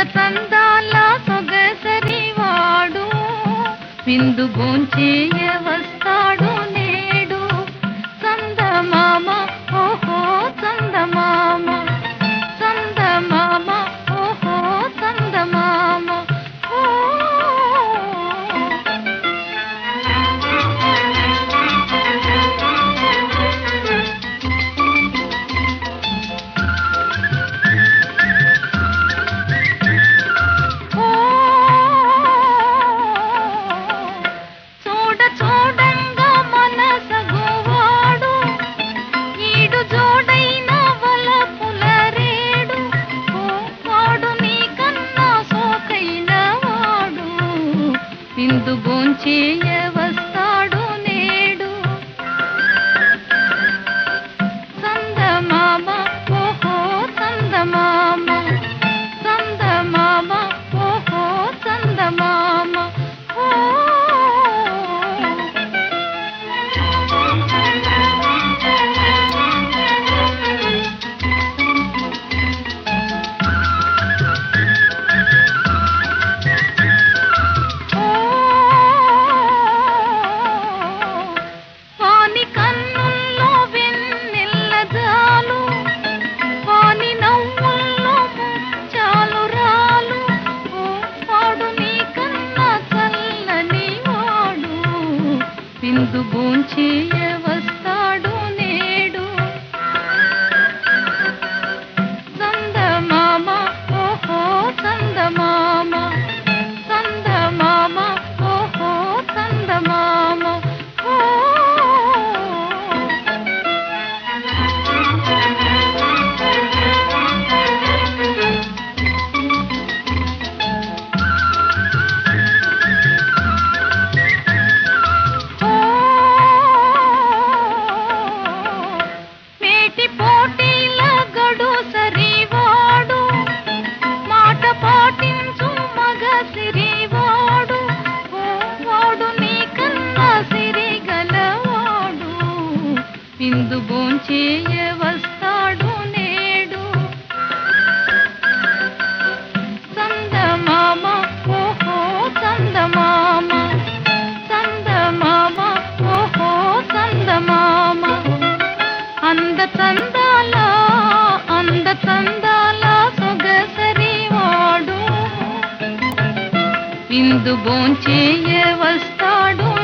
చందాల సొగసరివాడు విందు భోంచేయ వస్తాడు నేడు. చందమామ ఓహో చందమామ, చందమామ ఓహో చందమామ. విందు భోంచేయ వస్తాడు నేడు. చందమామ ఓహో చందమామ, చందమామ ఓహో చందమామ. విందు భోంచేయ వస్తాడు నేడు. చందమామ ఓహో చందమామ, చందమామ ఓహో చందమామ. పోటీల గడు సరివాడు, మాట పాటించు మగ సిరివాడు, వాడు నీకన్నా సిరిగలవాడు. విందు భోంచేయ వస్తాడు నేడు. చందమామ ఓహో చందమామ, చందమామ ఓహో చందమామ. అంద చందాల సొగసరివాడు విందు భోంచేయ వస్తాడు